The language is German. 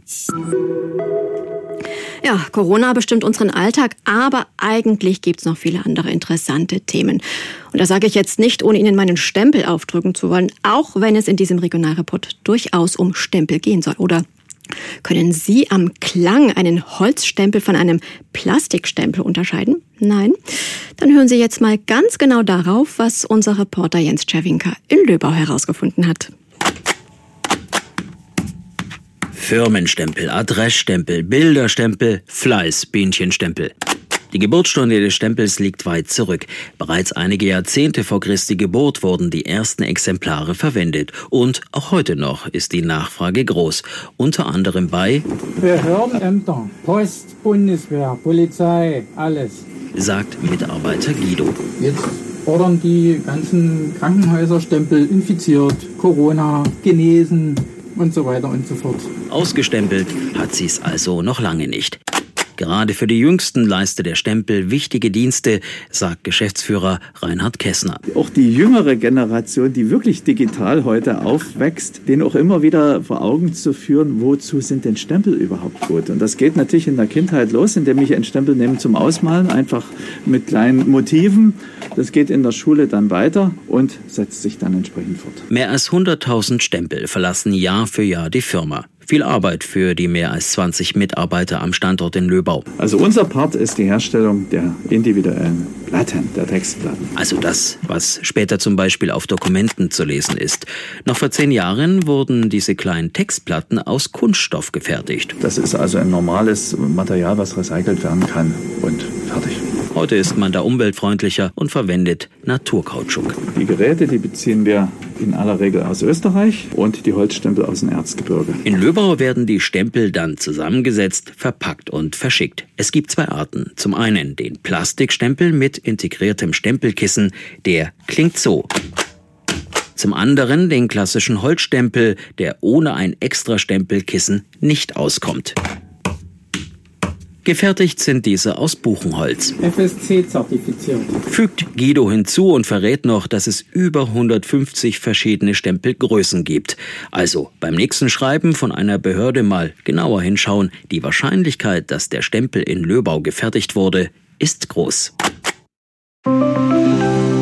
Ja, Corona bestimmt unseren Alltag, aber eigentlich gibt's noch viele andere interessante Themen. Und das sage ich jetzt nicht, ohne Ihnen meinen Stempel aufdrücken zu wollen, auch wenn es in diesem Regionalreport durchaus um Stempel gehen soll. Oder können Sie am Klang einen Holzstempel von einem Plastikstempel unterscheiden? Nein? Dann hören Sie jetzt mal ganz genau darauf, was unser Reporter Jens Czerwinka in Löbau herausgefunden hat. Firmenstempel, Adressstempel, Bilderstempel, Fleißbienchenstempel. Die Geburtsstunde des Stempels liegt weit zurück. Bereits einige Jahrzehnte vor Christi Geburt wurden die ersten Exemplare verwendet. Und auch heute noch ist die Nachfrage groß. Unter anderem bei Behördenämter, Post, Bundeswehr, Polizei, alles, sagt Mitarbeiter Guido. Jetzt fordern die ganzen Krankenhäuser Stempel, infiziert, Corona, genesen und so weiter und so fort. Ausgestempelt hat sie es also noch lange nicht. Gerade für die Jüngsten leistet der Stempel wichtige Dienste, sagt Geschäftsführer Reinhard Kessner. Auch die jüngere Generation, die wirklich digital heute aufwächst, denen auch immer wieder vor Augen zu führen, wozu sind denn Stempel überhaupt gut? Und das geht natürlich in der Kindheit los, indem ich einen Stempel nehme zum Ausmalen, einfach mit kleinen Motiven. Das geht in der Schule dann weiter und setzt sich dann entsprechend fort. Mehr als 100.000 Stempel verlassen Jahr für Jahr die Firma. Viel Arbeit für die mehr als 20 Mitarbeiter am Standort in Löbau. Also unser Part ist die Herstellung der individuellen Platten, der Textplatten. Also das, was später zum Beispiel auf Dokumenten zu lesen ist. Noch vor 10 Jahren wurden diese kleinen Textplatten aus Kunststoff gefertigt. Das ist also ein normales Material, was recycelt werden kann und fertig. Heute ist man da umweltfreundlicher und verwendet Naturkautschuk. Die Geräte, die beziehen wir in aller Regel aus Österreich und die Holzstempel aus dem Erzgebirge. In Löbau werden die Stempel dann zusammengesetzt, verpackt und verschickt. Es gibt 2 Arten. Zum einen den Plastikstempel mit integriertem Stempelkissen, der klingt so. Zum anderen den klassischen Holzstempel, der ohne ein extra Stempelkissen nicht auskommt. Gefertigt sind diese aus Buchenholz. FSC-zertifiziert. Fügt Guido hinzu und verrät noch, dass es über 150 verschiedene Stempelgrößen gibt. Also beim nächsten Schreiben von einer Behörde mal genauer hinschauen. Die Wahrscheinlichkeit, dass der Stempel in Löbau gefertigt wurde, ist groß.